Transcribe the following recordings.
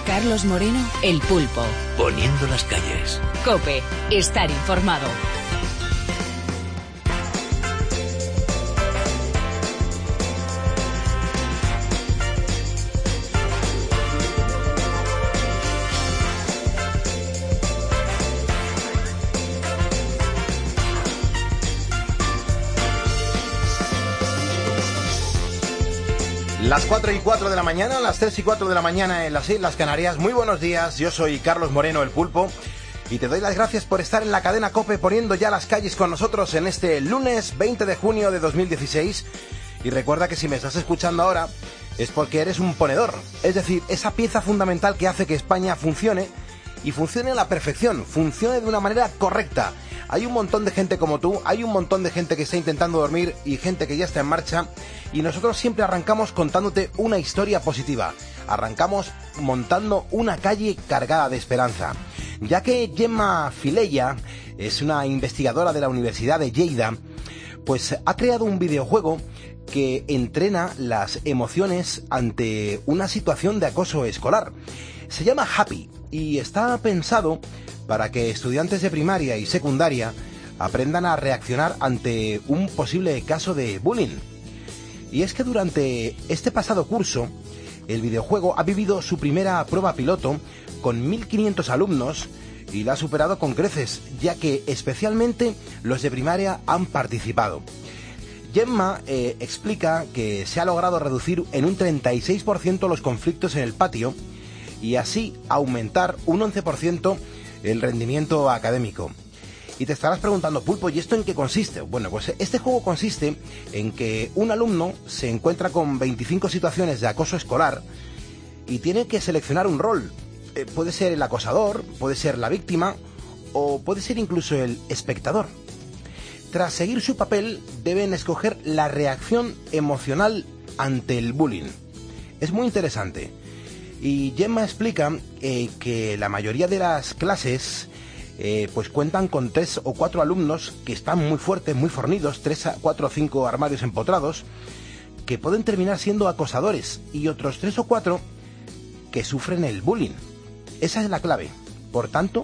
Carlos Moreno, El Pulpo. Poniendo las calles. COPE. Estar informado. Las 4:04 de la mañana, las 3:04 de la mañana en las Islas Canarias. Muy buenos días, yo soy Carlos Moreno, El Pulpo, y te doy las gracias por estar en la cadena COPE poniendo ya las calles con nosotros en este lunes 20 de junio de 2016. Y recuerda que si me estás escuchando ahora es porque eres un ponedor, es decir, esa pieza fundamental que hace que España funcione, y funcione a la perfección, funcione de una manera correcta. Hay un montón de gente como tú, hay un montón de gente que está intentando dormir y gente que ya está en marcha, y nosotros siempre arrancamos contándote una historia positiva. Arrancamos montando una calle cargada de esperanza. Ya que Gemma Filella es una investigadora de la Universidad de Lleida, pues ha creado un videojuego que entrena las emociones ante una situación de acoso escolar. Se llama Happy y está pensado para que estudiantes de primaria y secundaria aprendan a reaccionar ante un posible caso de bullying. Y es que durante este pasado curso, el videojuego ha vivido su primera prueba piloto con 1.500 alumnos y la ha superado con creces, ya que especialmente los de primaria han participado. Gemma explica que se ha logrado reducir en un 36% los conflictos en el patio y así aumentar un 11% el rendimiento académico. Y te estarás preguntando, Pulpo, ¿y esto en qué consiste? Bueno, pues este juego consiste en que un alumno se encuentra con 25 situaciones de acoso escolar y tiene que seleccionar un rol. Puede ser el acosador, puede ser la víctima o puede ser incluso el espectador. Tras seguir su papel, deben escoger la reacción emocional ante el bullying. Es muy interesante. Y Gemma explica que la mayoría de las clases pues cuentan con 3 o 4 alumnos que están muy fuertes, muy fornidos, 3 a 4 o 5 armarios empotrados, que pueden terminar siendo acosadores, y otros 3 o 4 que sufren el bullying. Esa es la clave. Por tanto,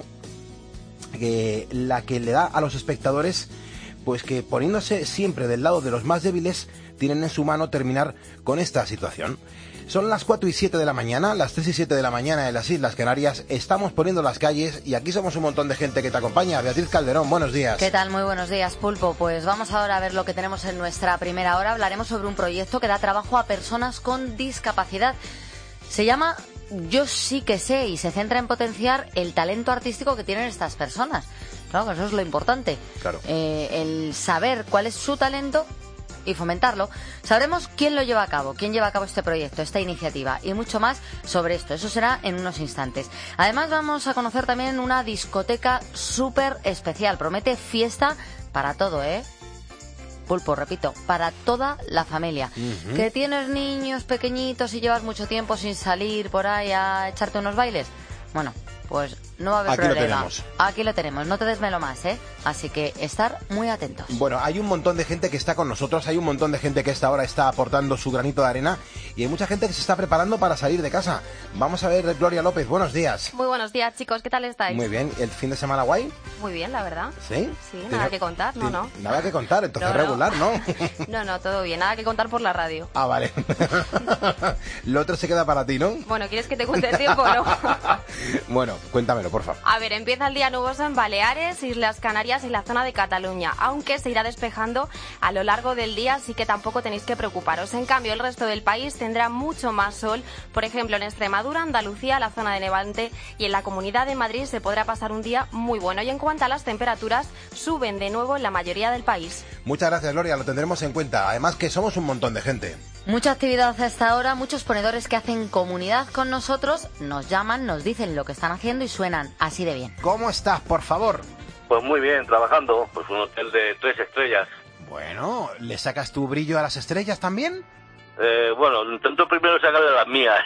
la que le da a los espectadores, pues que poniéndose siempre del lado de los más débiles, tienen en su mano terminar con esta situación. Son las 4:07 de la mañana, las 3:07 de la mañana en las Islas Canarias. Estamos poniendo las calles y aquí somos un montón de gente que te acompaña. Beatriz Calderón, buenos días. ¿Qué tal? Muy buenos días, Pulpo. Pues vamos ahora a ver lo que tenemos en nuestra primera hora. Hablaremos sobre un proyecto que da trabajo a personas con discapacidad. Se llama Yo sí que sé y se centra en potenciar el talento artístico que tienen estas personas. Claro, eso es lo importante. Claro. El saber cuál es su talento y fomentarlo. Sabremos quién lo lleva a cabo, quién lleva a cabo este proyecto, esta iniciativa y mucho más sobre esto. Eso será en unos instantes. Además vamos a conocer también una discoteca súper especial. Promete fiesta para todo, Pulpo, repito, para toda la familia. ¿Que tienes niños pequeñitos y llevas mucho tiempo sin salir por ahí a echarte unos bailes? Bueno, pues no va a haber Aquí problema. lo tenemos. Aquí lo tenemos, no te desvelo más, Así que estar muy atentos. Bueno, hay un montón de gente que está con nosotros, hay un montón de gente que a esta hora está aportando su granito de arena y hay mucha gente que se está preparando para salir de casa. Vamos a ver, Gloria López, buenos días. Muy buenos días, chicos, ¿qué tal estáis? Muy bien, ¿el fin de semana guay? Muy bien, la verdad. ¿Sí? Sí, nada que contar, no. Nada que contar, entonces No. regular, ¿no? No, todo bien, nada que contar por la radio. Ah, vale. Lo otro se queda para ti, ¿no? Bueno, ¿quieres que te cuente el tiempo o no? Bueno, cuéntamelo, por favor. A ver, empieza el día nuboso en Baleares, Islas Canarias y la zona de Cataluña, aunque se irá despejando a lo largo del día, así que tampoco tenéis que preocuparos. En cambio, el resto del país tendrá mucho más sol, por ejemplo, en Extremadura, Andalucía, la zona de Levante y en la Comunidad de Madrid se podrá pasar un día muy bueno. Y en cuanto a las temperaturas, suben de nuevo en la mayoría del país. Muchas gracias, Gloria, lo tendremos en cuenta. Además que somos un montón de gente. Mucha actividad a esta hora, muchos ponedores que hacen comunidad con nosotros, nos llaman, nos dicen lo que están haciendo y suenan así de bien. ¿Cómo estás, por favor? Pues muy bien, trabajando, pues un hotel de 3 estrellas. Bueno, ¿le sacas tu brillo a las estrellas también? Bueno, intento primero sacarle las mías.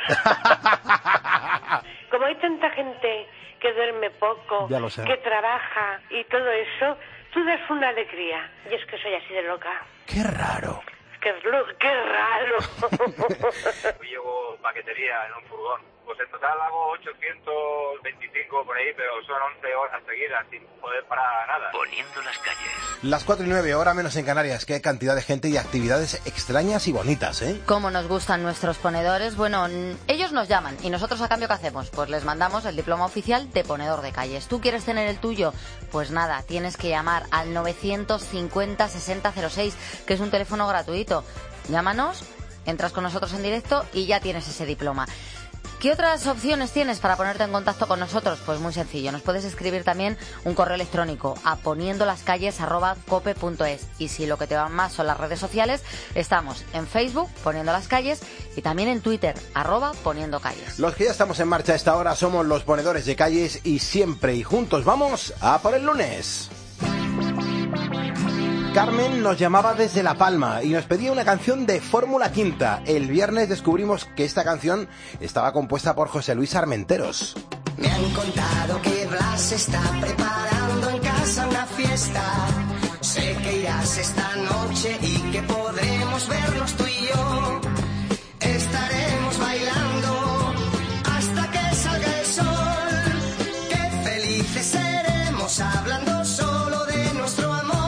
Como hay tanta gente que duerme poco, Ya lo sé. que trabaja y todo eso, tú das una alegría. Y es que soy así de loca. Qué raro. Qué raro. Llevo paquetería en un furgón. Pues en total hago 1825 por ahí, pero son 11 horas seguidas sin poder parar nada. Poniendo las calles. Las 4:09, hora menos en Canarias. Qué cantidad de gente y actividades extrañas y bonitas, ¿eh? Cómo nos gustan nuestros ponedores. Bueno, ellos nos llaman y nosotros a cambio ¿qué hacemos? Pues les mandamos el diploma oficial de ponedor de calles. ¿Tú quieres tener el tuyo? Pues nada, tienes que llamar al 950 6006, que es un teléfono gratuito. Llámanos, entras con nosotros en directo y ya tienes ese diploma. ¿Qué otras opciones tienes para ponerte en contacto con nosotros? Pues muy sencillo, nos puedes escribir también un correo electrónico a poniendolascalles@cope.es. Y si lo que te va más son las redes sociales, estamos en Facebook, Poniendo las Calles, y también en Twitter, @poniendocalles. Los que ya estamos en marcha a esta hora somos los ponedores de calles y siempre y juntos vamos a por el lunes. Carmen nos llamaba desde La Palma y nos pedía una canción de Fórmula Quinta. El viernes descubrimos que esta canción estaba compuesta por José Luis Armenteros. Me han contado que Blas está preparando en casa una fiesta. Sé que irás esta noche y que podremos vernos tú y yo. Estaremos bailando hasta que salga el sol. Qué felices seremos hablando solo de nuestro amor.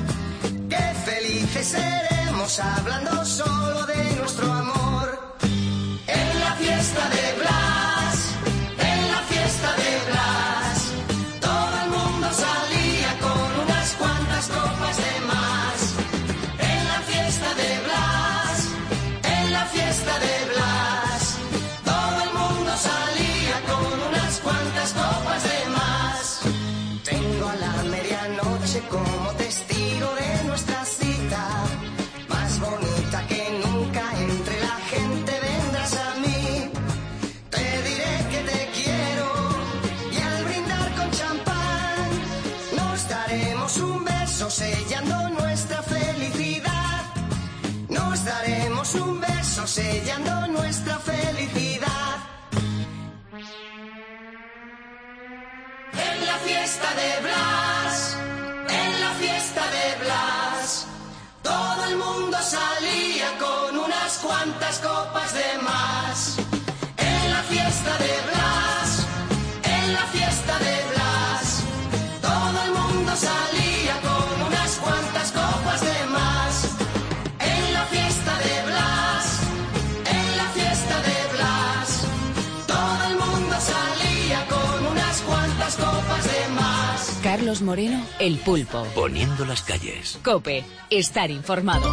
Seremos hablando solo de nuestro amor. En la fiesta de Blas, en la fiesta de Blas, todo el mundo salía con unas cuantas copas de más. En la fiesta de Blas, en la fiesta de Blas, todo el mundo salía con unas cuantas copas de más. Tengo a la medianoche como testigo de nuestra cita, más bonita que nunca, entre la gente vendrás a mí. Te diré que te quiero y al brindar con champán nos daremos un beso sellando nuestra felicidad. Nos daremos un beso sellando nuestra felicidad. En la fiesta de Blas, en la fiesta de Blas, todo el mundo salía con unas cuantas copas de más. En la fiesta de Blas, en la fiesta de Blas, todo el mundo salía con unas cuantas copas de más. En la fiesta de Blas, en la fiesta de Blas, todo el mundo salía con unas cuantas copas de más. Carlos Moreno, El Pulpo. Poniendo las calles. COPE, estar informado.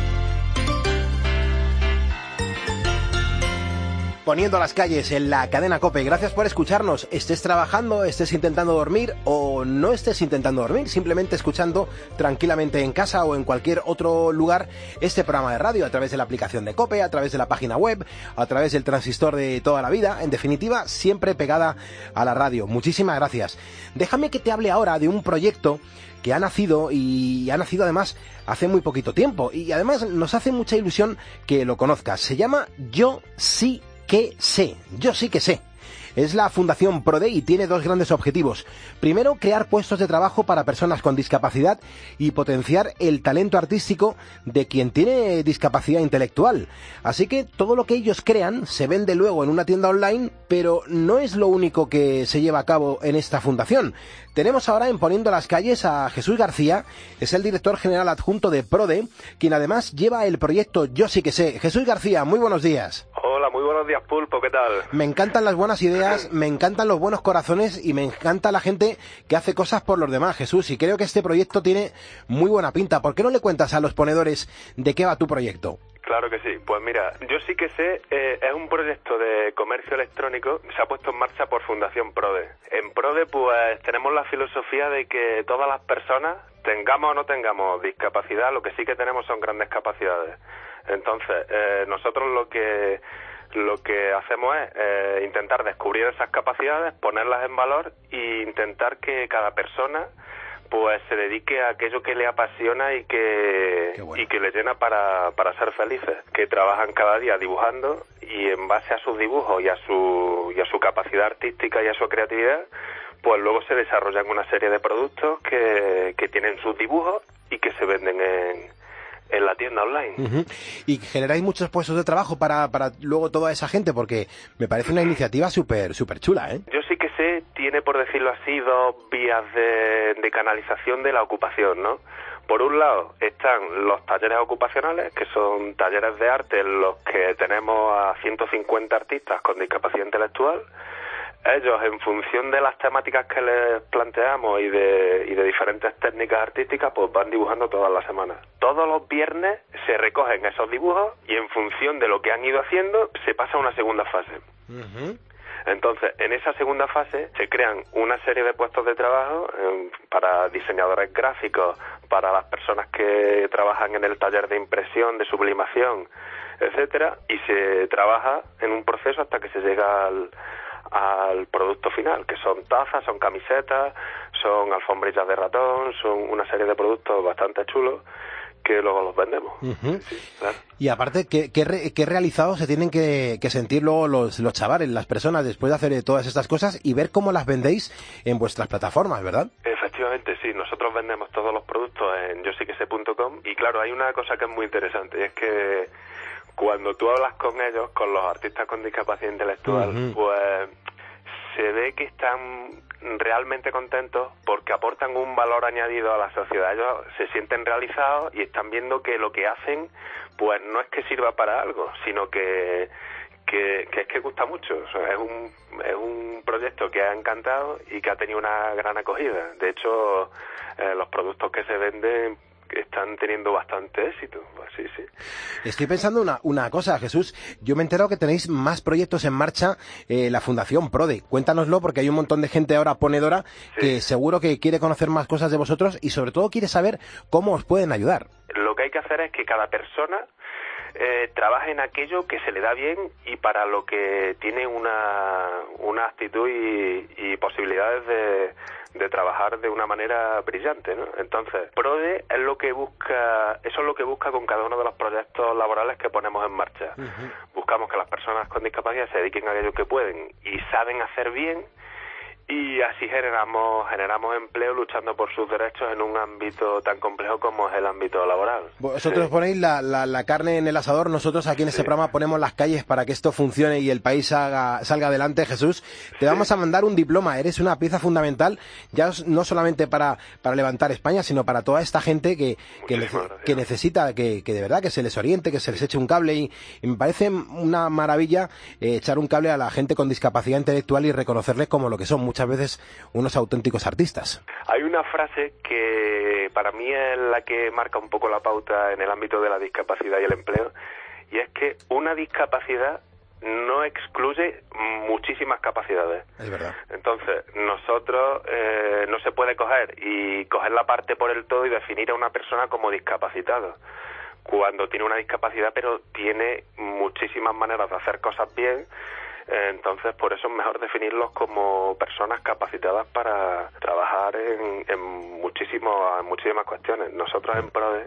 Poniendo las calles en la cadena COPE. Gracias por escucharnos. Estés trabajando, estés intentando dormir o no estés intentando dormir, simplemente escuchando tranquilamente en casa o en cualquier otro lugar este programa de radio a través de la aplicación de COPE, a través de la página web, a través del transistor de toda la vida. En definitiva, siempre pegada a la radio. Muchísimas gracias. Déjame que te hable ahora de un proyecto que ha nacido además hace muy poquito tiempo y además nos hace mucha ilusión que lo conozcas. Se llama Yo sí que sé. Yo sí que sé. Es la Fundación PRODE y tiene dos grandes objetivos. Primero, crear puestos de trabajo para personas con discapacidad y potenciar el talento artístico de quien tiene discapacidad intelectual. Así que todo lo que ellos crean se vende luego en una tienda online, pero no es lo único que se lleva a cabo en esta fundación. Tenemos ahora en Poniendo las Calles a Jesús García, es el director general adjunto de PRODE, quien además lleva el proyecto Yo sí que sé. Jesús García, muy buenos días. Hola, muy buenos días, Pulpo, ¿qué tal? Me encantan las buenas ideas, me encantan los buenos corazones y me encanta la gente que hace cosas por los demás, Jesús, y creo que este proyecto tiene muy buena pinta. ¿Por qué no le cuentas a los ponedores de qué va tu proyecto? Claro que sí. Pues mira, Yo sí que sé es un proyecto de comercio electrónico que se ha puesto en marcha por Fundación PRODE. En PRODE pues tenemos la filosofía de que todas las personas, tengamos o no tengamos discapacidad, lo que sí que tenemos son grandes capacidades. Entonces, nosotros lo que hacemos es intentar descubrir esas capacidades, ponerlas en valor e intentar que cada persona pues se dedique a aquello que le apasiona y que le llena para ser felices, que trabajan cada día dibujando y en base a sus dibujos y a su capacidad artística y a su creatividad, pues luego se desarrollan una serie de productos que tienen sus dibujos y que se venden en la tienda online. Uh-huh. Y generáis muchos puestos de trabajo para luego toda esa gente, porque me parece una iniciativa súper chula, ¿eh? Yo sí que sé, tiene, por decirlo así, dos vías de canalización de la ocupación, ¿no? Por un lado están los talleres ocupacionales, que son talleres de arte en los que tenemos a 150 artistas con discapacidad intelectual. Ellos, en función de las temáticas que les planteamos y de diferentes técnicas artísticas, pues van dibujando todas las semanas. Todos los viernes se recogen esos dibujos y en función de lo que han ido haciendo se pasa a una segunda fase. Uh-huh. Entonces, en esa segunda fase se crean una serie de puestos de trabajo para diseñadores gráficos, para las personas que trabajan en el taller de impresión, de sublimación, etcétera, y se trabaja en un proceso hasta que se llega al producto final, que son tazas, son camisetas, son alfombrillas de ratón, son una serie de productos bastante chulos que luego los vendemos. Uh-huh. Sí, claro. Y aparte, ¿qué realizados se tienen que sentir luego los chavales, las personas, después de hacer todas estas cosas y ver cómo las vendéis en vuestras plataformas, ¿verdad? Efectivamente, sí. Nosotros vendemos todos los productos en yosiquese.com y claro, hay una cosa que es muy interesante y es que cuando tú hablas con ellos, con los artistas con discapacidad intelectual, uh-huh, pues se ve que están realmente contentos porque aportan un valor añadido a la sociedad. Ellos se sienten realizados y están viendo que lo que hacen pues no es que sirva para algo, sino que es que gusta mucho. O sea, es un proyecto que ha encantado y que ha tenido una gran acogida. De hecho, los productos que se venden están teniendo bastante éxito. Pues sí. Estoy pensando una cosa, Jesús. Yo me he enterado que tenéis más proyectos en marcha, la Fundación PRODE. Cuéntanoslo, porque hay un montón de gente ahora ponedora que seguro que quiere conocer más cosas de vosotros y sobre todo quiere saber cómo os pueden ayudar. Lo que hay que hacer es que cada persona trabaje en aquello que se le da bien y para lo que tiene una actitud y posibilidades de trabajar de una manera brillante, ¿no? Entonces, PRODE es lo que busca, eso es lo que busca con cada uno de los proyectos laborales que ponemos en marcha. Uh-huh. Buscamos que las personas con discapacidad se dediquen a aquello que pueden y saben hacer bien, y así generamos empleo luchando por sus derechos en un ámbito tan complejo como es el ámbito laboral. Vosotros ponéis la carne en el asador, nosotros aquí en este programa ponemos las calles para que esto funcione y el país salga adelante. Jesús, te vamos a mandar un diploma, eres una pieza fundamental, ya no solamente para levantar España, sino para toda esta gente que necesita que de verdad que se les oriente, que se les eche un cable y me parece una maravilla echar un cable a la gente con discapacidad intelectual y reconocerles como lo que son muchas veces unos auténticos artistas. Hay una frase que para mí es la que marca un poco la pauta en el ámbito de la discapacidad y el empleo, y es que una discapacidad no excluye muchísimas capacidades. Es verdad. Entonces, nosotros no se puede coger la parte por el todo y definir a una persona como discapacitado cuando tiene una discapacidad, pero tiene muchísimas maneras de hacer cosas bien. Entonces, por eso es mejor definirlos como personas capacitadas para trabajar en muchísimas cuestiones. Nosotros en PRODE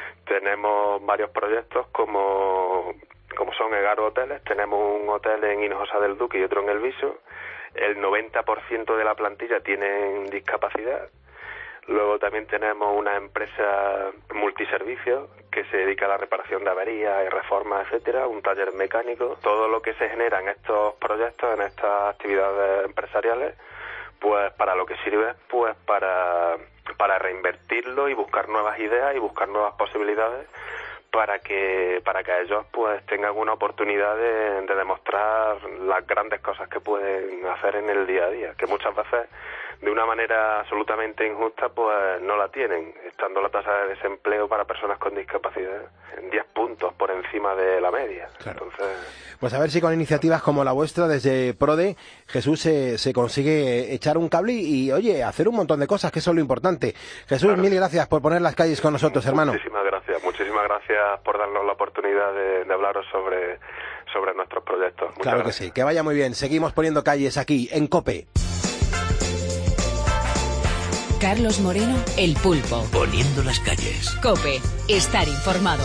tenemos varios proyectos como son Egaro Hoteles. Tenemos un hotel en Hinojosa del Duque y otro en El Viso. El 90% de la plantilla tienen discapacidad. Luego también tenemos una empresa multiservicio que se dedica a la reparación de averías y reformas, etcétera, un taller mecánico. Todo lo que se genera en estos proyectos, en estas actividades empresariales, pues para lo que sirve, pues para reinvertirlo y buscar nuevas ideas y buscar nuevas posibilidades para que ellos pues tengan una oportunidad de demostrar las grandes cosas que pueden hacer en el día a día, que muchas veces de una manera absolutamente injusta pues no la tienen, estando la tasa de desempleo para personas con discapacidad en 10 puntos por encima de la media. Claro. Entonces, pues a ver si con iniciativas como la vuestra desde PRODE, Jesús, se consigue echar un cable y oye, hacer un montón de cosas, que eso es lo importante. Jesús, claro, mil gracias por poner las calles con nosotros, hermano. Muchísimas gracias por darnos la oportunidad de hablaros sobre nuestros proyectos. Muchas claro gracias. Que sí, que vaya muy bien. Seguimos poniendo calles aquí, en COPE. Carlos Moreno, El Pulpo. Poniendo las calles. COPE, estar informado.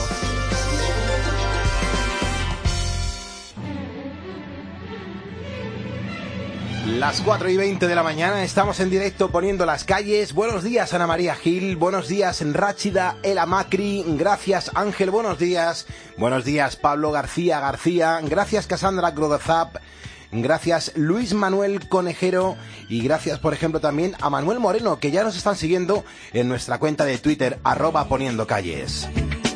Las 4:20 de la mañana, estamos en directo poniendo las calles. Buenos días, Ana María Gil. Buenos días, Ráchida Ela Macri. Gracias, Ángel. Buenos días. Buenos días, Pablo García. Gracias, Cassandra Grodozap. Gracias, Luis Manuel Conejero. Y gracias, por ejemplo, también a Manuel Moreno, que ya nos están siguiendo en nuestra cuenta de Twitter, @poniendocalles.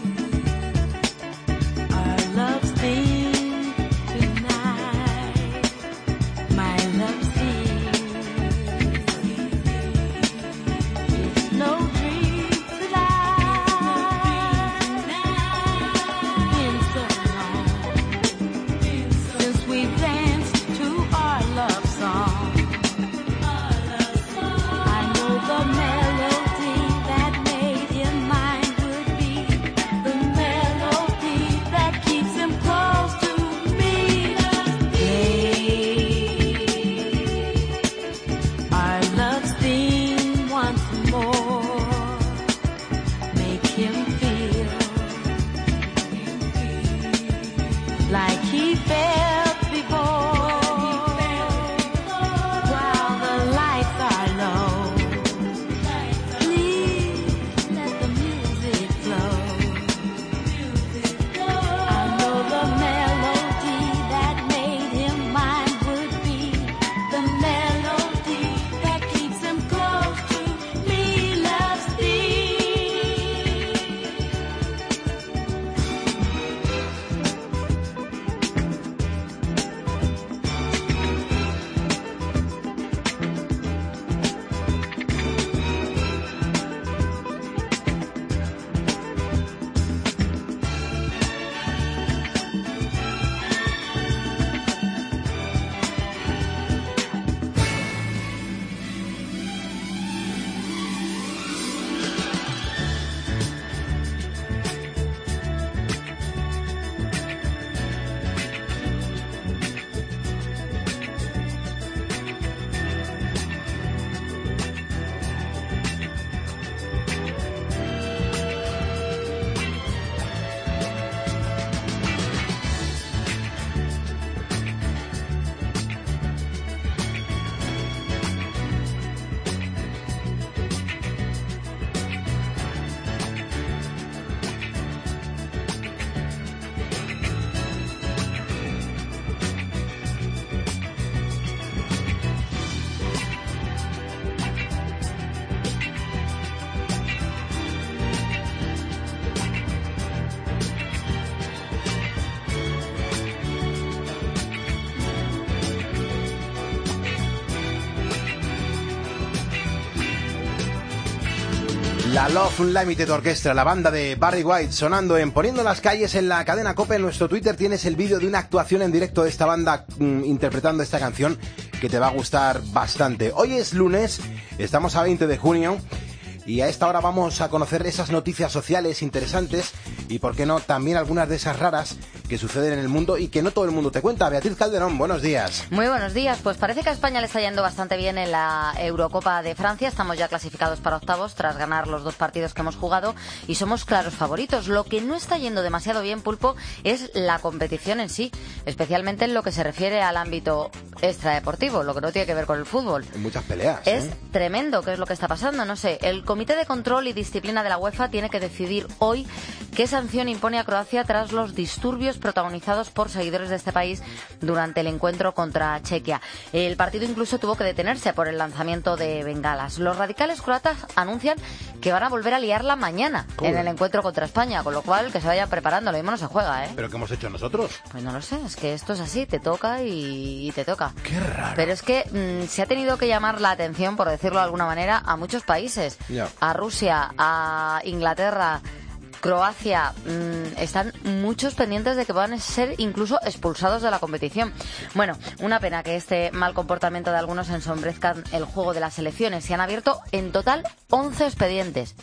La Love Unlimited Orchestra, la banda de Barry White, sonando en Poniendo las Calles en la cadena COPE. En nuestro Twitter tienes el vídeo de una actuación en directo de esta banda interpretando esta canción que te va a gustar bastante. Hoy es lunes, estamos a 20 de junio y a esta hora vamos a conocer esas noticias sociales interesantes y, por qué no, también algunas de esas raras que suceden en el mundo y que no todo el mundo te cuenta. Beatriz Calderón, buenos días. Muy buenos días. Pues parece que a España le está yendo bastante bien en la Eurocopa de Francia. Estamos ya clasificados para octavos tras ganar los 2 partidos que hemos jugado y somos claros favoritos. Lo que no está yendo demasiado bien, Pulpo, es la competición en sí, especialmente en lo que se refiere al ámbito extradeportivo, lo que no tiene que ver con el fútbol. Hay muchas peleas. Es tremendo qué es lo que está pasando. No sé, el Comité de Control y Disciplina de la UEFA tiene que decidir hoy qué sanción impone a Croacia tras los disturbios protagonizados por seguidores de este país durante el encuentro contra Chequia. El partido incluso tuvo que detenerse por el lanzamiento de bengalas. Los radicales croatas anuncian que van a volver a liarla mañana en el encuentro contra España, con lo cual que se vayan preparando. Lo mismo no se juega, ¿eh? ¿Pero qué hemos hecho nosotros? Pues no lo sé, es que esto es así, te toca y te toca. Qué raro. Pero es que se ha tenido que llamar la atención, por decirlo de alguna manera, a muchos países. Ya. A Rusia, a Inglaterra, Croacia, están muchos pendientes de que van a ser incluso expulsados de la competición. Bueno, una pena que este mal comportamiento de algunos ensombrezca el juego de las selecciones. Se han abierto en total 11 expedientes.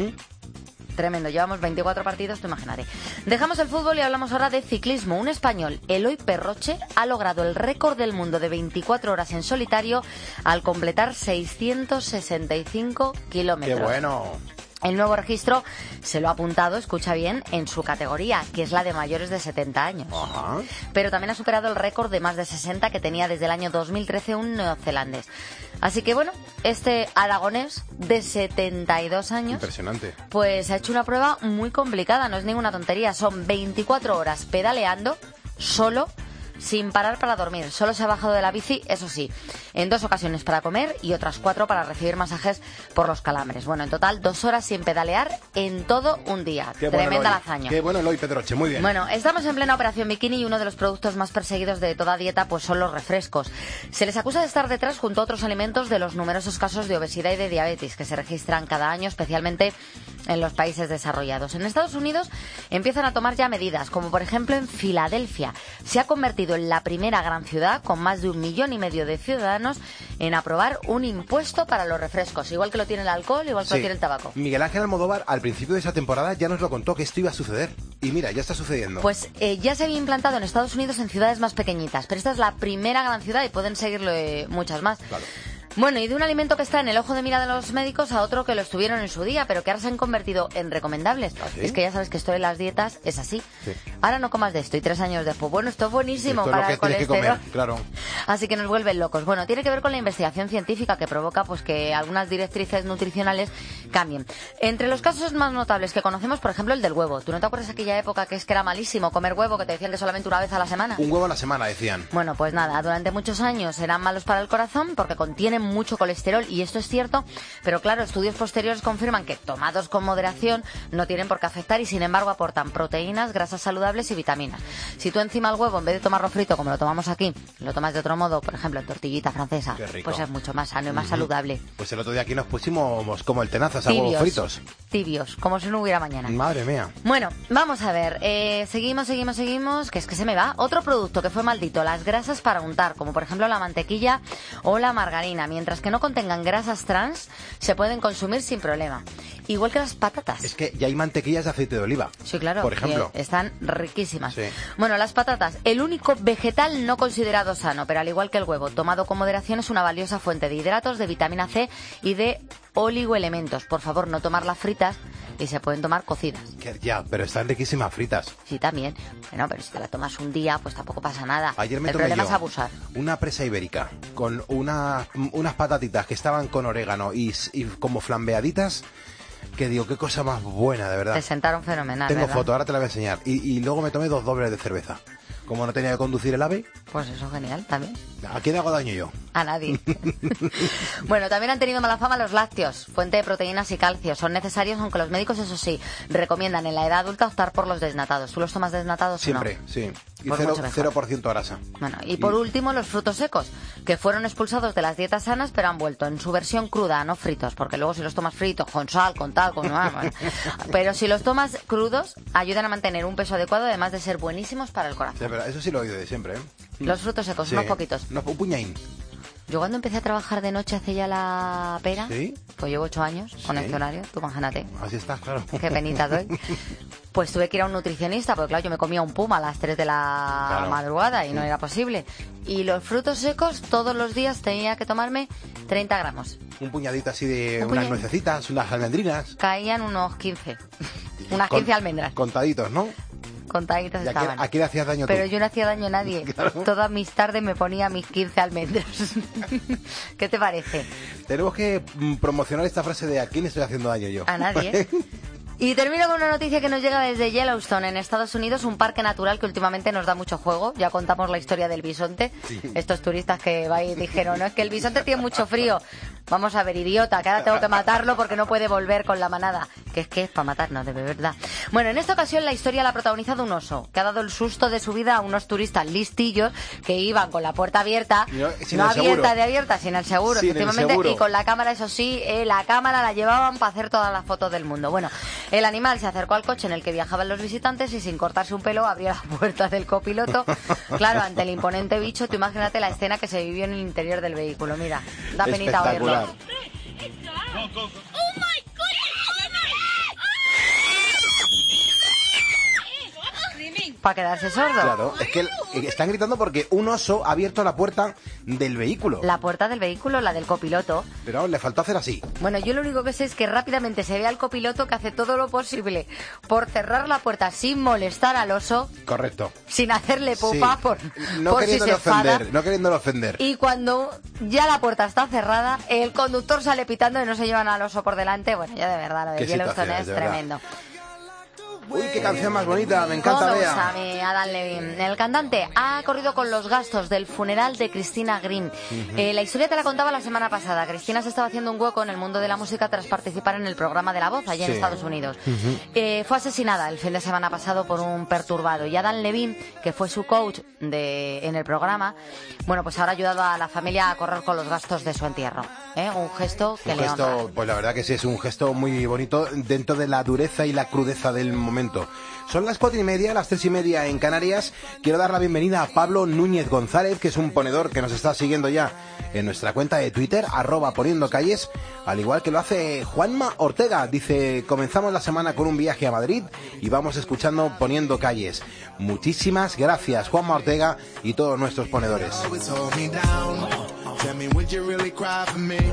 Tremendo, llevamos 24 partidos, tú imagínate. Dejamos el fútbol y hablamos ahora de ciclismo. Un español, Eloy Perroche, ha logrado el récord del mundo de 24 horas en solitario al completar 665 kilómetros. ¡Qué bueno! El nuevo registro se lo ha apuntado, escucha bien, en su categoría, que es la de mayores de 70 años. Ajá. Pero también ha superado el récord de más de 60 que tenía desde el año 2013 un neozelandés. Así que bueno, este aragonés de 72 años... Impresionante. Pues ha hecho una prueba muy complicada, no es ninguna tontería. Son 24 horas pedaleando, solo, sin parar para dormir. Solo se ha bajado de la bici, eso sí, en 2 ocasiones para comer y otras 4 para recibir masajes por los calambres. Bueno, en total 2 horas sin pedalear en todo un día. Qué Tremenda bueno la hazaña. Qué bueno Eloy Pedroche, muy bien. Bueno, estamos en plena operación bikini y uno de los productos más perseguidos de toda dieta pues son los refrescos. Se les acusa de estar detrás junto a otros alimentos de los numerosos casos de obesidad y de diabetes que se registran cada año, especialmente en los países desarrollados. En Estados Unidos empiezan a tomar ya medidas, como por ejemplo en Filadelfia. Se ha convertido en la primera gran ciudad con más de 1,5 millones de ciudadanos en aprobar un impuesto para los refrescos, igual que lo tiene el alcohol, igual que lo tiene el tabaco. Miguel Ángel Almodóvar al principio de esa temporada ya nos lo contó que esto iba a suceder. Y mira, ya está sucediendo. Pues ya se había implantado en Estados Unidos en ciudades más pequeñitas, pero esta es la primera gran ciudad y pueden seguirlo muchas más. Claro. Bueno, y de un alimento que está en el ojo de mira de los médicos a otro que lo estuvieron en su día, pero que ahora se han convertido en recomendables. ¿Ah, sí? Es que ya sabes que esto de las dietas es así. Sí. Ahora no comas de esto y 3 años después. Bueno, esto es buenísimo Esto para es el lo que tienes que colesterol. comer, claro. Así que nos vuelven locos. Bueno, tiene que ver con la investigación científica que provoca pues que algunas directrices nutricionales cambien. Entre los casos más notables que conocemos, por ejemplo, el del huevo. ¿Tú no te acuerdas de aquella época que era malísimo comer huevo, que te decían que solamente una vez a la semana? Un huevo a la semana, decían. Bueno, pues nada, durante muchos años eran malos para el corazón porque contienen mucho colesterol y esto es cierto, pero claro, estudios posteriores confirman que tomados con moderación no tienen por qué afectar y sin embargo aportan proteínas, grasas saludables y vitaminas. Si tú encima el huevo, en vez de tomarlo frito como lo tomamos aquí, lo tomas de otro modo, por ejemplo en tortillita francesa, pues es mucho más sano y más saludable. Pues el otro día aquí nos pusimos como el tenazas a huevos fritos. Tibios, como si no hubiera mañana. Madre mía. Bueno, vamos a ver, seguimos, que es que se me va. Otro producto que fue maldito, las grasas para untar, como por ejemplo la mantequilla o la margarina, mientras que no contengan grasas trans, se pueden consumir sin problema. Igual que las patatas. Es que ya hay mantequillas de aceite de oliva. Sí, claro. Por ejemplo. Están riquísimas. Sí. Bueno, las patatas, el único vegetal no considerado sano, pero al igual que el huevo, tomado con moderación, es una valiosa fuente de hidratos, de vitamina C y de oligoelementos. Por favor, no tomarlas fritas y se pueden tomar cocidas. Ya, pero están riquísimas fritas. Sí, también. Bueno, pero si te la tomas un día, pues tampoco pasa nada. Ayer me el tomé problema yo es abusar. una presa ibérica con unas patatitas que estaban con orégano y como flambeaditas, que digo, qué cosa más buena, de verdad. Te sentaron fenomenal, Tengo ¿verdad? foto, ahora te la voy a enseñar. Y luego me tomé 2 dobles de cerveza. Como no tenía que conducir el AVE, Pues eso, genial, también. ¿a quién hago daño yo? A nadie. Bueno, también han tenido mala fama los lácteos, fuente de proteínas y calcio. Son necesarios, aunque los médicos, eso sí, recomiendan en la edad adulta optar por los desnatados. ¿Tú los tomas desnatados Siempre, o no? sí. Y Pues mucho mejor. 0% grasa. Bueno, y por último, los frutos secos, que fueron expulsados de las dietas sanas, pero han vuelto en su versión cruda, no fritos, porque luego si los tomas fritos, con sal, con tal, con... Bueno. Pero si los tomas crudos, ayudan a mantener un peso adecuado, además de ser buenísimos para el corazón. Sí, pero eso sí lo he oído de siempre, ¿eh? Los frutos secos, Sí. unos poquitos. Un puñaín. Yo cuando empecé a trabajar de noche hace ya la pera, ¿Sí? pues llevo 8 años con Sí. el horario, tú imagínate. Así está, claro. Qué penita doy. Pues tuve que ir a un nutricionista, porque claro, yo me comía un puma a las 3 de la Claro. madrugada y no era posible. Y los frutos secos, todos los días tenía que tomarme 30 gramos. Un puñadito así de Un unas puñadito. nuececitas, unas almendrinas. Caían unos 15. Unas Con- 15 almendras. Contaditos, ¿no? Contaditas ¿Y a estaban. quién le hacías daño tú? Pero yo no hacía daño a nadie. Claro. Todas mis tardes me ponía mis 15 almendras. ¿Qué te parece? Tenemos que promocionar esta frase de ¿a quién estoy haciendo daño yo? A nadie. Y termino con una noticia que nos llega desde Yellowstone, en Estados Unidos, un parque natural que últimamente nos da mucho juego. Ya contamos la historia del bisonte. Sí. Estos turistas que dijeron, no, es que el bisonte tiene mucho frío. Vamos a ver, idiota, que ahora tengo que matarlo porque no puede volver con la manada. Que es para matarnos, de verdad. Bueno, en esta ocasión la historia la ha protagonizado un oso, que ha dado el susto de su vida a unos turistas listillos que iban con la puerta abierta, No, sin no el seguro. abierta de abierta, sin el seguro, Sin el efectivamente, seguro. y con la cámara, eso sí, la cámara la llevaban para hacer todas las fotos del mundo. Bueno, el animal se acercó al coche en el que viajaban los visitantes y sin cortarse un pelo abrió la puerta del copiloto. Claro, ante el imponente bicho, tú imagínate la escena que se vivió en el interior del vehículo. Mira, da penita Espectacular. oírlo. Para quedarse sordo. Claro, es que están gritando porque un oso ha abierto la puerta del vehículo. La puerta del vehículo, la del copiloto. Pero le faltó hacer así. Bueno, yo lo único que sé es que rápidamente se ve al copiloto que hace todo lo posible por cerrar la puerta sin molestar al oso. Correcto. Sin hacerle pupa Sí. por No si se queriéndolo enfada. ofender, no queriéndolo ofender. Y cuando ya la puerta está cerrada, el conductor sale pitando y no se llevan al oso por delante. Bueno, ya de verdad, lo de Qué Yellowstone situaciones, es de verdad. tremendo. Uy, qué canción más bonita, me encanta, ¿Cómo me Bea. gusta a mí, Adam Levine? El cantante ha corrido con los gastos del funeral de Christina Green. La historia te la contaba la semana pasada. Cristina se estaba haciendo un hueco en el mundo de la música tras participar en el programa de La Voz, allí en Estados Unidos. Fue asesinada el fin de semana pasado por un perturbado. Y Adam Levine, que fue su coach en el programa, bueno, pues ahora ha ayudado a la familia a correr con los gastos de su entierro. Un gesto que le honra. Pues la verdad que sí, es un gesto muy bonito dentro de la dureza y la crudeza del momento. Son las 4:30, las 3:30 en Canarias. Quiero dar la bienvenida a Pablo Núñez González, que es un ponedor que nos está siguiendo ya en nuestra cuenta de Twitter, @poniendocalles, al igual que lo hace Juanma Ortega. Dice, comenzamos la semana con un viaje a Madrid y vamos escuchando Poniendo Calles. Muchísimas gracias, Juanma Ortega y todos nuestros ponedores. Tell me, would you really cry for me?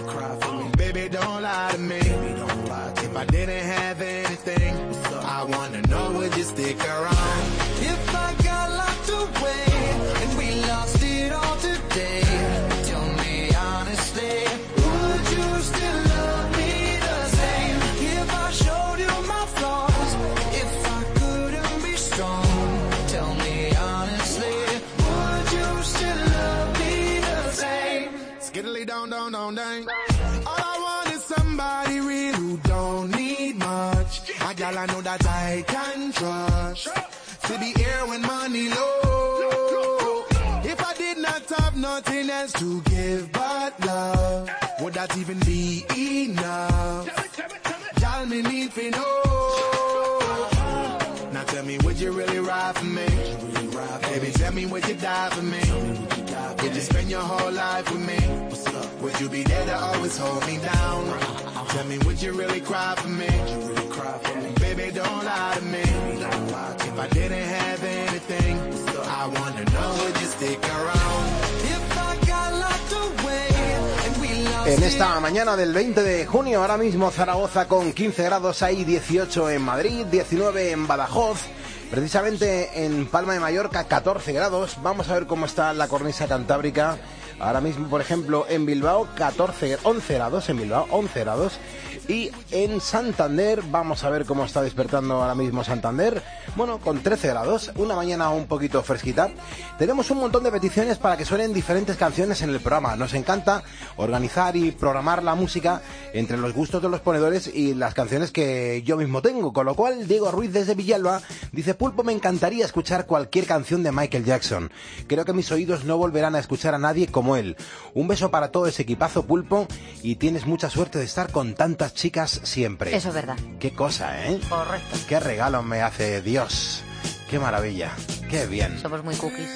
Baby, don't lie to me. If I didn't have anything, I wanna know, would you stick around? If I got locked away and we lost it all today, tell me honestly, would you still love me the same? If I showed you my flaws, if I couldn't be strong, tell me honestly, would you still love me the same? Skiddly down, down, down, down. All I want is somebody real who don't need much. A gal I know that I can trust. To be here when money low. If I did not have nothing else to give but love, would that even be enough? Gal me need to know. Now tell me, would you really ride for me? Baby, tell me, would you die for me? Would you spend your whole life with me? Would you be there to always hold me down? Tell me, would you really cry for me? Baby, don't lie to me. If I didn't have anything, I wanna know, would you stick around? If I got locked away and we lost. En esta mañana del 20 de junio, ahora mismo Zaragoza con 15 grados, hay 18 en Madrid, 19 en Badajoz. Precisamente en Palma de Mallorca, 14 grados. Vamos a ver cómo está la cornisa cantábrica. Ahora mismo, por ejemplo, en Bilbao, 11 grados en Bilbao, 11 grados. Y en Santander, vamos a ver cómo está despertando ahora mismo Santander. Bueno, con 13 grados, una mañana un poquito fresquita. Tenemos un montón de peticiones para que suenen diferentes canciones en el programa. Nos encanta organizar y programar la música entre los gustos de los ponedores y las canciones que yo mismo tengo. Con lo cual, Diego Ruiz desde Villalba dice, Pulpo, me encantaría escuchar cualquier canción de Michael Jackson. Creo que mis oídos no volverán a escuchar a nadie como él. Un beso para todo ese equipazo, Pulpo, y tienes mucha suerte de estar con tantas chicas siempre. Eso es verdad. Qué cosa, ¿eh? Correcto. Qué regalo me hace Dios. Qué maravilla. Qué bien. Somos muy cookies.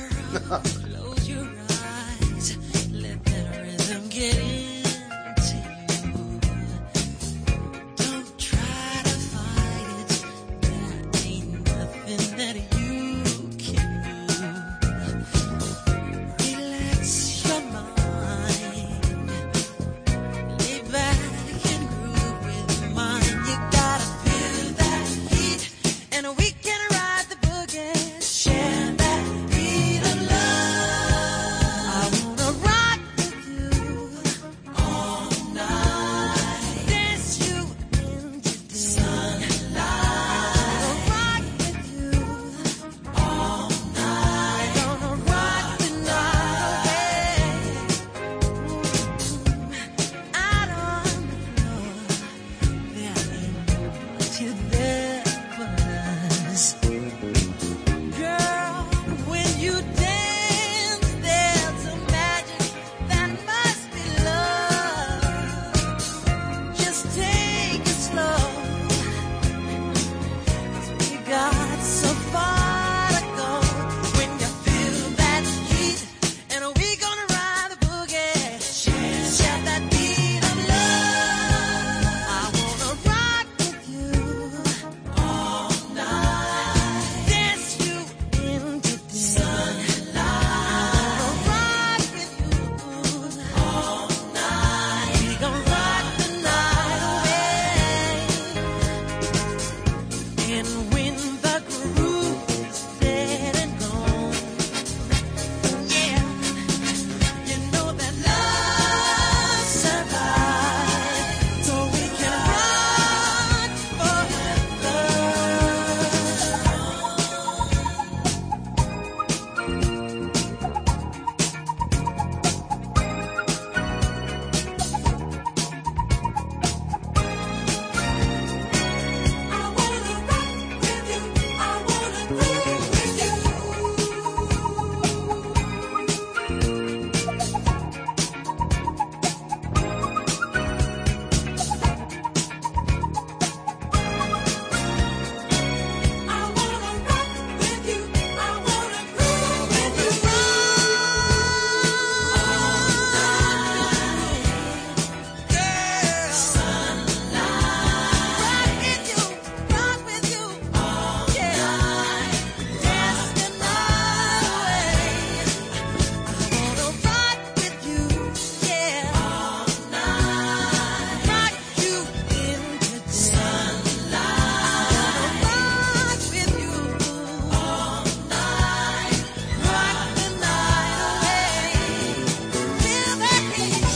We can ride the boogie, share that beat of love.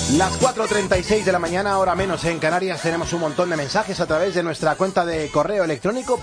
Las 4:36 de la mañana, hora menos en Canarias. Tenemos un montón de mensajes a través de nuestra cuenta de correo electrónico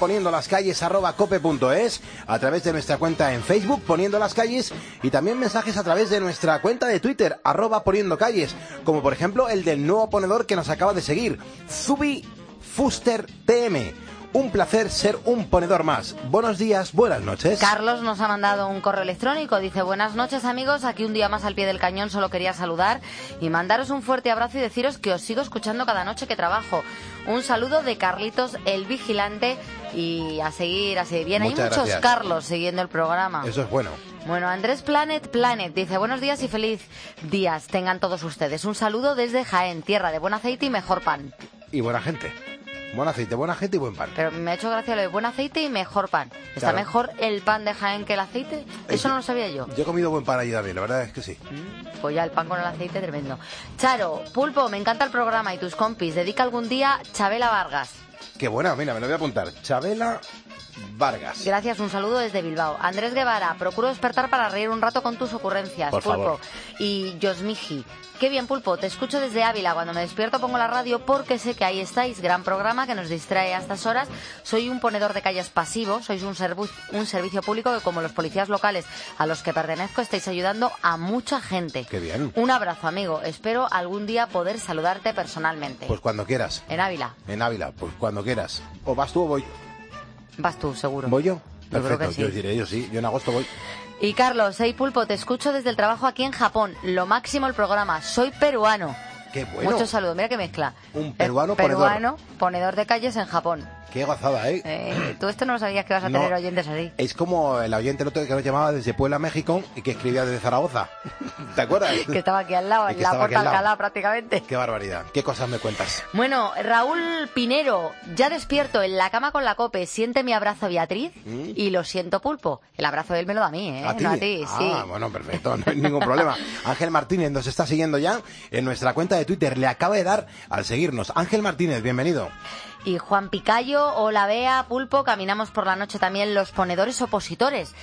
poniendolascalles@cope.es, a través de nuestra cuenta en Facebook Poniendo las Calles, y también mensajes a través de nuestra cuenta de Twitter @poniendocalles, como por ejemplo el del nuevo ponedor que nos acaba de seguir, Zubi Fuster TM. Un placer ser un ponedor más. Buenos días, buenas noches. Carlos nos ha mandado un correo electrónico. Dice: buenas noches, amigos. Aquí un día más al pie del cañón. Solo quería saludar y mandaros un fuerte abrazo y deciros que os sigo escuchando cada noche que trabajo. Un saludo de Carlitos el Vigilante, y a seguir así. Bien, hay muchos gracias. Carlos siguiendo el programa. Eso es bueno. Bueno, Andrés Planet dice: buenos días y feliz días tengan todos ustedes. Un saludo desde Jaén, tierra de buen aceite y mejor pan. Y buena gente. Buen aceite y buen pan. Pero me ha hecho gracia lo de buen aceite y mejor pan. ¿Está Claro. mejor el pan de Jaén que el aceite? Eso no lo sabía yo. Yo he comido buen pan allí también, la verdad es que sí. Pues ya el pan con el aceite, tremendo. Charo, Pulpo, me encanta el programa y tus compis. Dedica algún día Chabela Vargas. Qué buena, mira, me lo voy a apuntar. Chabela Vargas. Gracias, un saludo desde Bilbao. Andrés Guevara, procuro despertar para reír un rato con tus ocurrencias, Por Pulpo. favor. Y Yosmiji, qué bien, Pulpo, te escucho desde Ávila. Cuando me despierto pongo la radio porque sé que ahí estáis. Gran programa que nos distrae a estas horas. Soy un ponedor de calles pasivo, sois un servicio público que, como los policías locales a los que pertenezco, estáis ayudando a mucha gente. Qué bien. Un abrazo, amigo. Espero algún día poder saludarte personalmente. Pues cuando quieras. En Ávila. En Ávila, pues cuando quieras. ¿O vas tú o voy yo? Vas tú, seguro. ¿Voy yo? Yo creo Perfecto, que sí. yo diré, yo sí. Yo en agosto voy. Y Carlos, hey Pulpo, te escucho desde el trabajo aquí en Japón. Lo máximo el programa. Soy peruano. Qué bueno. Muchos saludos. Mira qué mezcla. Un peruano peruano, ponedor de calles en Japón. Qué gozada, ¿eh? Tú esto no lo sabías que vas a No. tener oyentes así. Es como el oyente el otro que nos llamaba desde Puebla, México, y que escribía desde Zaragoza. ¿Te acuerdas? Que estaba aquí al lado, Y en que la estaba aquí Puerta al lado. Alcalá prácticamente. Qué barbaridad. ¿Qué cosas me cuentas? Bueno, Raúl Pinero, ya despierto en la cama con la COPE, siente mi abrazo, Beatriz, y lo siento, Pulpo. El abrazo de él me lo da a mí, ¿eh? ¿A ti? No a ti, sí. Ah, bueno, perfecto, no hay ningún problema. Ángel Martínez nos está siguiendo ya en nuestra cuenta de Twitter. Le acaba de dar al seguirnos. Ángel Martínez, bienvenido. Y Juan Picayo, hola Bea, Pulpo, caminamos por la noche también los ponedores opositores.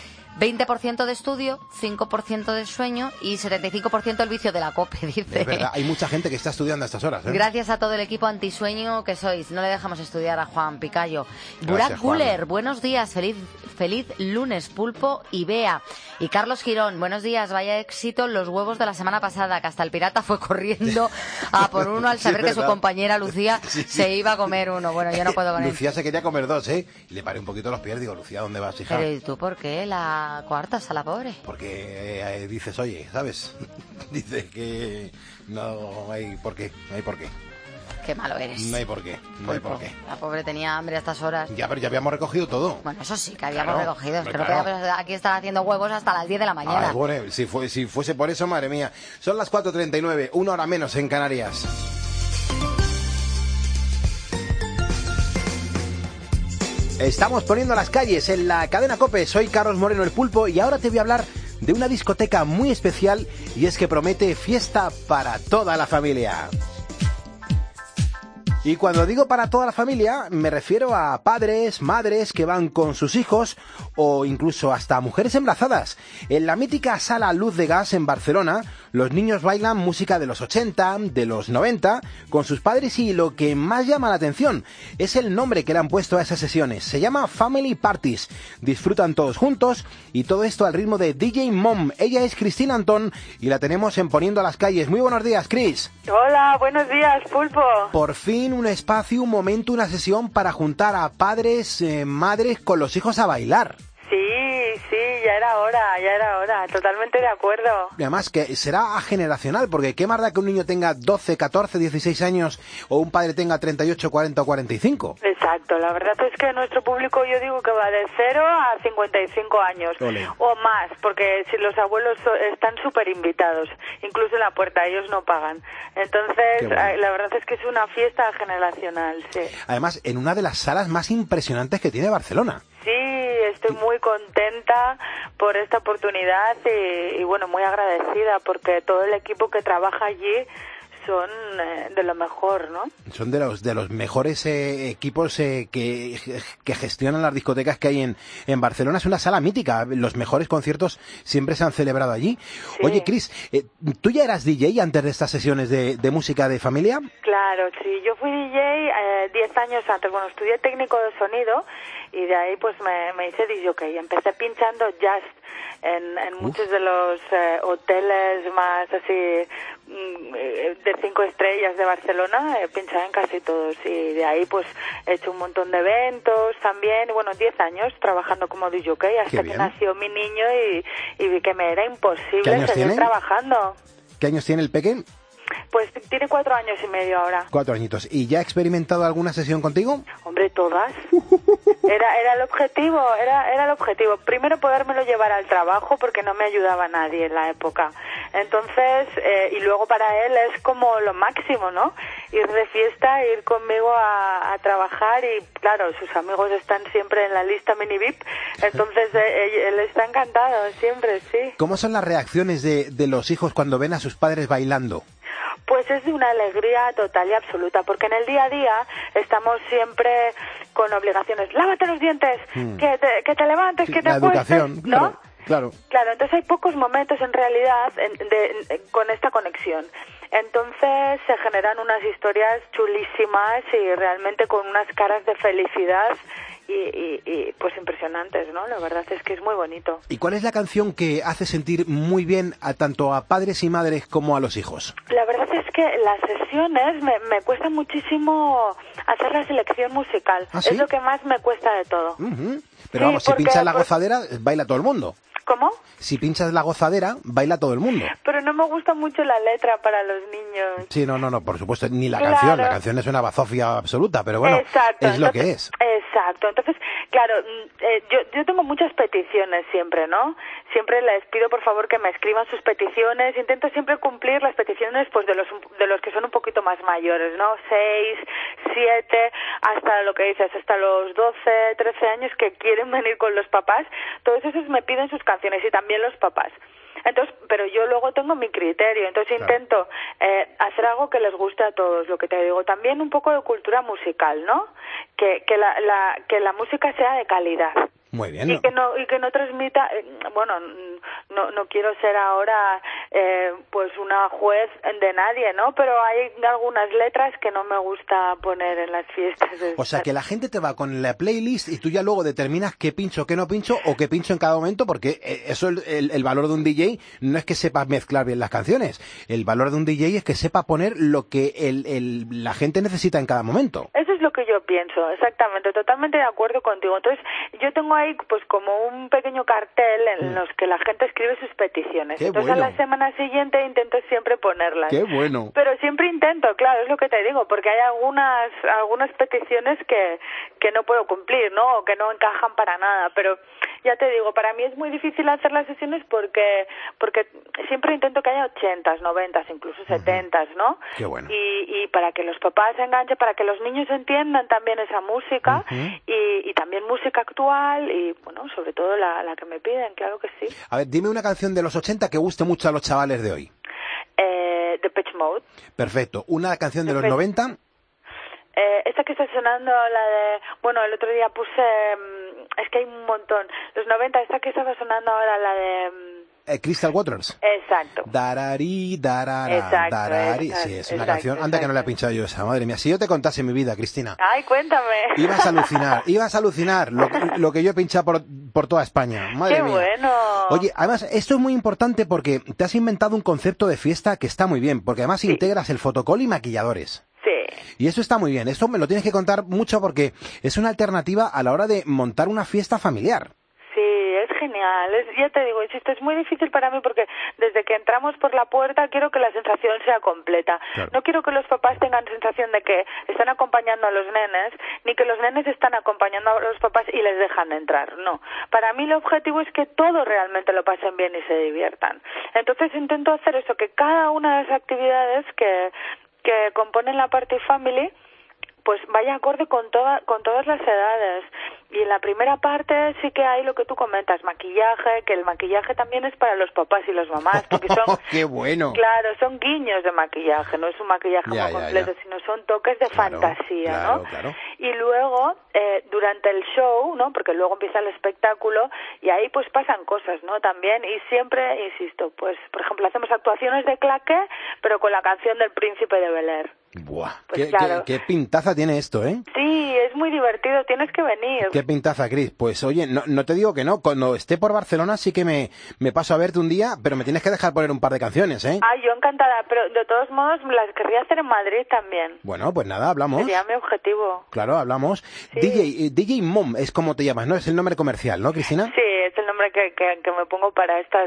20% de estudio, 5% de sueño y 75% el vicio de la COPE, dice. Es verdad, hay mucha gente que está estudiando a estas horas, ¿eh? Gracias a todo el equipo antisueño que sois. No le dejamos estudiar a Juan Picayo. Burak Gracias, Juan. Guller, buenos días. Feliz lunes, Pulpo y Bea. Y Carlos Girón, buenos días. Vaya éxito los huevos de la semana pasada, que hasta el pirata fue corriendo a por uno al Sí, saber es que su verdad. compañera Lucía Sí. se iba a comer uno. Bueno, yo no puedo con él. Lucía se quería comer dos, ¿eh? Y le paré un poquito los pies. Digo, Lucía, ¿dónde vas, hija? Pero ¿y tú por qué la cuartas a la pobre? Porque dices, oye, ¿sabes? Dice que no hay por qué, no hay por qué. Qué malo eres. No hay por qué, no hay por qué. La pobre tenía hambre a estas horas. Ya, pero ya habíamos recogido todo. Bueno, eso sí, que habíamos Claro, recogido. Es que claro. no podíamos aquí estar haciendo huevos hasta las 10 de la mañana. Ay, bueno, si fuese por eso, madre mía. Son las 4:39, una hora menos en Canarias. Estamos poniendo las calles en la cadena COPE. Soy Carlos Moreno el Pulpo y ahora te voy a hablar de una discoteca muy especial, y es que promete fiesta para toda la familia. Y cuando digo para toda la familia, me refiero a padres, madres que van con sus hijos o incluso hasta mujeres embarazadas. En la mítica Sala Luz de Gas en Barcelona, los niños bailan música de los 80, de los 90, con sus padres, y lo que más llama la atención es el nombre que le han puesto a esas sesiones. Se llama Family Parties. Disfrutan todos juntos y todo esto al ritmo de DJ Mom. Ella es Cristina Antón y la tenemos en Poniendo las Calles. Muy buenos días, Cris. Hola, buenos días, Pulpo. Por fin un espacio, un momento, una sesión para juntar a padres, madres con los hijos a bailar. Sí, ya era hora, totalmente de acuerdo. Y además que será generacional, porque qué más da que un niño tenga 12, 14, 16 años o un padre tenga 38, 40 o 45. Exacto, la verdad es que nuestro público, yo digo que va de 0 a 55 años. Ole. O más, porque si los abuelos están súper invitados, incluso en la puerta, ellos no pagan. Entonces, Qué bueno. la verdad es que es una fiesta generacional, sí. Además, en una de las salas más impresionantes que tiene Barcelona. Sí, estoy muy contenta por esta oportunidad y bueno, muy agradecida porque todo el equipo que trabaja allí son de lo mejor, ¿no? Son de los mejores equipos que gestionan las discotecas que hay en Barcelona. Es una sala mítica. Los mejores conciertos siempre se han celebrado allí. Sí. Oye, Cris, ¿tú ya eras DJ antes de estas sesiones de música de familia? Claro, sí. Yo fui DJ 10 años antes. Bueno, estudié técnico de sonido y de ahí pues me hice DJ. Empecé pinchando jazz en muchos de los hoteles más así de 5 estrellas de Barcelona, pinchaba en casi todos, y de ahí pues he hecho un montón de eventos también, y bueno, 10 años trabajando como DJ hasta que nació mi niño y vi que me era imposible seguir trabajando. ¿Qué años tiene el pequeño? Pues tiene 4 años y medio ahora. 4 añitos. ¿Y ya ha experimentado alguna sesión contigo? Hombre, todas. Era el objetivo, era el objetivo. Primero podérmelo llevar al trabajo porque no me ayudaba nadie en la época. Entonces, y luego para él es como lo máximo, ¿no? Ir de fiesta, ir conmigo a trabajar y claro, sus amigos están siempre en la lista mini VIP. Entonces él está encantado siempre, sí. ¿Cómo son las reacciones de los hijos cuando ven a sus padres bailando? Pues es de una alegría total y absoluta, porque en el día a día estamos siempre con obligaciones. Lávate los dientes, que te levantes, que te acuestes, educación, ¿no? Claro. Claro, entonces hay pocos momentos en realidad con esta conexión. Entonces se generan unas historias chulísimas y realmente con unas caras de felicidad y pues impresionantes, ¿no? La verdad es que es muy bonito. ¿Y cuál es la canción que hace sentir muy bien tanto a padres y madres como a los hijos? La verdad es que las sesiones me cuesta muchísimo hacer la selección musical. ¿Ah, sí? Es lo que más me cuesta de todo. Pero vamos, si pinchas la gozadera, baila todo el mundo. ¿Cómo? Si pinchas la gozadera, baila todo el mundo. Pero no me gusta mucho la letra para los niños. Sí, no, por supuesto, ni la canción. La canción es una bazofia absoluta, pero bueno, exacto, es lo que es. Exacto. Entonces, claro, yo tengo muchas peticiones siempre, ¿no? Siempre les pido, por favor, que me escriban sus peticiones. Intento siempre cumplir las peticiones pues de los que son un poquito más mayores, ¿no? 6, 7, hasta lo que dices, hasta los 12, 13 años que quieren venir con los papás. Todos esos me piden sus canciones y también los papás. Entonces, pero yo luego tengo mi criterio, entonces intento hacer algo que les guste a todos, lo que te digo, también un poco de cultura musical, ¿no? Que la música sea de calidad. Muy bien. Y que no transmita, bueno, no quiero ser ahora pues una juez de nadie, ¿no? Pero hay algunas letras que no me gusta poner en las fiestas. O sea, que la gente te va con la playlist y tú ya luego determinas qué pincho, qué no pincho o qué pincho en cada momento, porque eso el valor de un DJ no es que sepa mezclar bien las canciones. El valor de un DJ es que sepa poner lo que la gente necesita en cada momento. Eso es lo que yo pienso, exactamente, totalmente de acuerdo contigo. Entonces, yo tengo ahí pues como un pequeño cartel en los que la gente escribe sus peticiones. Qué Entonces bueno. A la semana siguiente intento siempre ponerlas. ¡Qué bueno! Pero siempre intento, claro, es lo que te digo, porque hay algunas peticiones que no puedo cumplir, ¿no? O que no encajan para nada, pero ya te digo, para mí es muy difícil hacer las sesiones porque siempre intento que haya 80s, 90s, incluso 70s, ¿no? Qué bueno. Y para que los papás se enganchen, para que los niños entiendan también esa música y también música actual y, bueno, sobre todo la que me piden, claro que sí. A ver, dime una canción de los 80 que guste mucho a los chavales de hoy. Depeche Mode. Perfecto. ¿Una canción de los 90? Esta que está sonando, la de... Bueno, el otro día puse... es que hay un montón. Los 90, esta que estaba sonando ahora, la de... Crystal Waters. Exacto. Dararí, darara, exacto, darari. Sí, es una canción. Anda que no le he pinchado yo esa, madre mía. Si yo te contase mi vida, Cristina. Ay, cuéntame. Ibas a alucinar lo que yo he pinchado por toda España. Madre Qué mía. Bueno. Oye, además, esto es muy importante porque te has inventado un concepto de fiesta que está muy bien, porque además integras el fotocall y maquilladores. Sí. Y eso está muy bien. Esto me lo tienes que contar mucho porque es una alternativa a la hora de montar una fiesta familiar. Es genial, ya te digo, insisto, es muy difícil para mí porque desde que entramos por la puerta quiero que la sensación sea completa. Claro. No quiero que los papás tengan sensación de que están acompañando a los nenes, ni que los nenes están acompañando a los papás y les dejan entrar, no. Para mí el objetivo es que todos realmente lo pasen bien y se diviertan. Entonces intento hacer eso, que cada una de las actividades que componen la Party Family pues vaya acorde con todas las edades. Y en la primera parte sí que hay lo que tú comentas, maquillaje, que el maquillaje también es para los papás y las mamás, porque son... ¡Qué bueno! Claro, son guiños de maquillaje, no es un maquillaje muy completo, sino son toques de fantasía, ¿no? Claro. Y luego, durante el show, ¿no? Porque luego empieza el espectáculo y ahí pues pasan cosas, ¿no? También, y siempre, insisto, pues por ejemplo hacemos actuaciones de claque, pero con la canción del Príncipe de Bel-Air. Buah, Pues claro. qué pintaza tiene esto, ¿eh? Sí, es muy divertido, tienes que venir. Qué pintaza, Cris. Pues oye, no te digo que no, cuando esté por Barcelona sí que me paso a verte un día, pero me tienes que dejar poner un par de canciones, ¿eh? Ah, yo encantada, pero de todos modos las querría hacer en Madrid también. Bueno, pues nada, hablamos. Sería mi objetivo. Claro, hablamos. Sí. DJ Mom es como te llamas, ¿no? Es el nombre comercial, ¿no, Cristina? Sí, es el nombre que me pongo para estas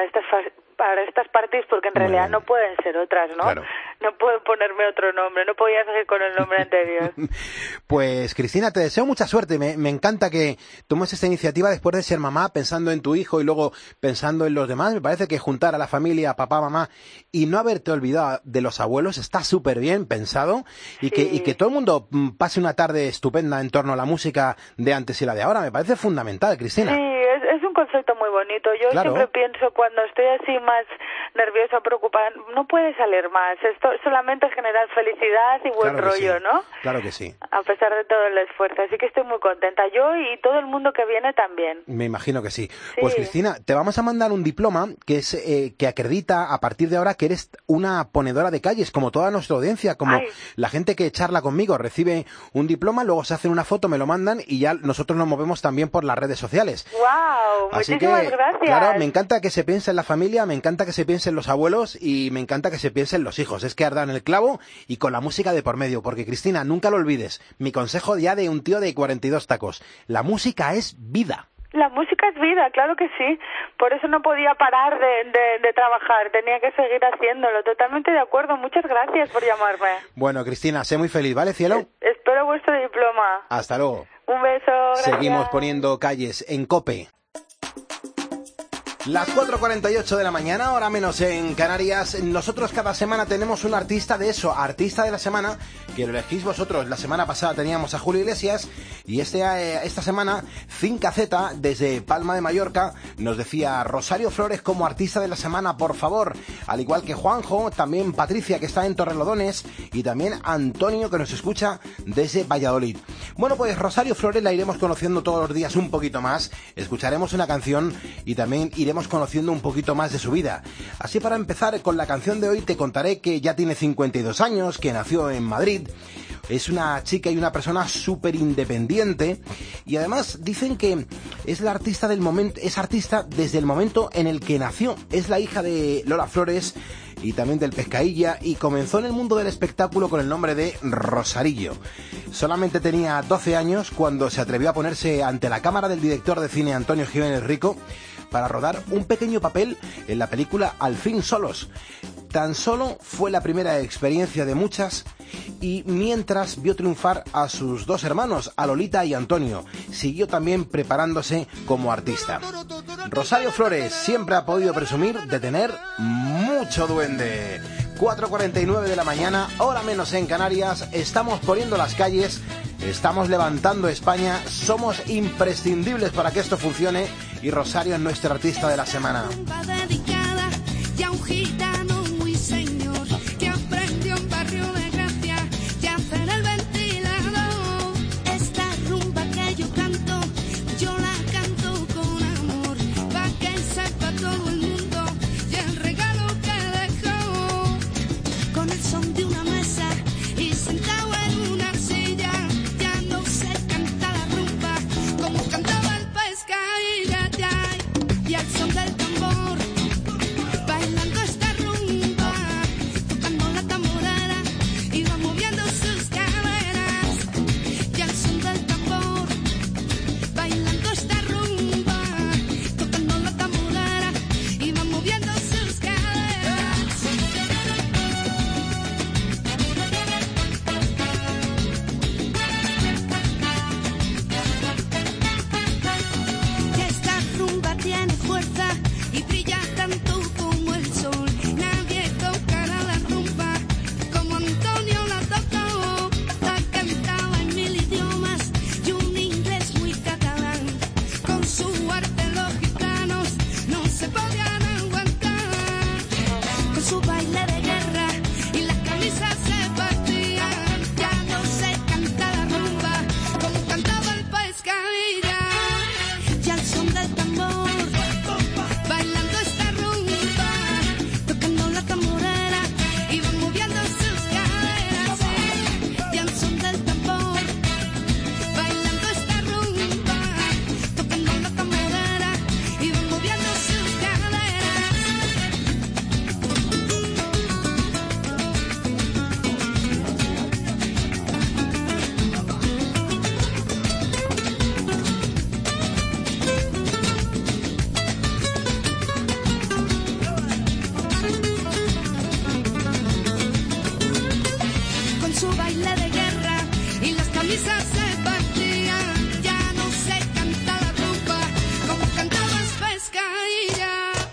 parties, porque en realidad no pueden ser otras, ¿no? Claro. No puedo ponerme otro nombre, no podía seguir con el nombre anterior. Pues Cristina, te deseo mucha suerte. Me encanta que tomes esta iniciativa después de ser mamá, pensando en tu hijo y luego pensando en los demás. Me parece que juntar a la familia, papá, mamá, y no haberte olvidado de los abuelos está súper bien pensado, y que todo el mundo pase una tarde estupenda en torno a la música de antes y la de ahora. Me parece fundamental, Cristina. Sí, es un concepto muy bonito. Yo siempre pienso, cuando estoy así más nerviosa, preocupada, no puede salir más. Esto solamente generar felicidad y buen rollo, ¿no? Claro que sí. A pesar de todo el esfuerzo. Así que estoy muy contenta. Yo y todo el mundo que viene también. Me imagino que sí. Pues Cristina, te vamos a mandar un diploma que es que acredita a partir de ahora que eres una ponedora de calles, como toda nuestra audiencia, como la gente que charla conmigo recibe un diploma, luego se hacen una foto, me lo mandan y ya nosotros nos movemos también por las redes sociales. ¡Wow! Muchísimas gracias. Claro, me encanta que se piense en la familia, me encanta que se piense en los abuelos y me encanta que se piense en los hijos. Es que ardan el clavo y con la música de por medio, porque Cristina, nunca lo olvides, mi consejo ya de un tío de 42 tacos, la música es vida. La música es vida, claro que sí. Por eso no podía parar de trabajar, tenía que seguir haciéndolo. Totalmente de acuerdo, muchas gracias por llamarme. Bueno, Cristina, sé muy feliz, ¿vale, cielo? Espero vuestro diploma. Hasta luego. Un beso, gracias. Seguimos poniendo calles en COPE. Las 4:48 de la mañana, hora menos en Canarias. Nosotros cada semana tenemos un artista de eso, artista de la semana, que lo elegís vosotros. La semana pasada teníamos a Julio Iglesias y esta semana Finca Z, desde Palma de Mallorca, nos decía Rosario Flores como artista de la semana, por favor. Al igual que Juanjo, también Patricia, que está en Torrelodones, y también Antonio, que nos escucha desde Valladolid. Bueno, pues Rosario Flores la iremos conociendo todos los días un poquito más. Escucharemos una canción y también iremos conociendo un poquito más de su vida. Así, para empezar con la canción de hoy, te contaré que ya tiene 52 años, que nació en Madrid. Es una chica y una persona súper independiente, y además dicen que es la artista del momento, es artista desde el momento en el que nació. Es la hija de Lola Flores y también del Pescailla, y comenzó en el mundo del espectáculo con el nombre de Rosarillo. Solamente tenía 12 años cuando se atrevió a ponerse ante la cámara del director de cine Antonio Jiménez Rico para rodar un pequeño papel en la película Al fin solos. Tan solo fue la primera experiencia de muchas, y mientras vio triunfar a sus dos hermanos, a Lolita y Antonio, siguió también preparándose como artista. Rosario Flores siempre ha podido presumir de tener mucho duende. 4:49 de la mañana, hora menos en Canarias. Estamos poniendo las calles, estamos levantando España, somos imprescindibles para que esto funcione, y Rosario es nuestro artista de la semana. Y al son del tambor risa se partía, ya no se canta la rumba como cantabas pescadilla.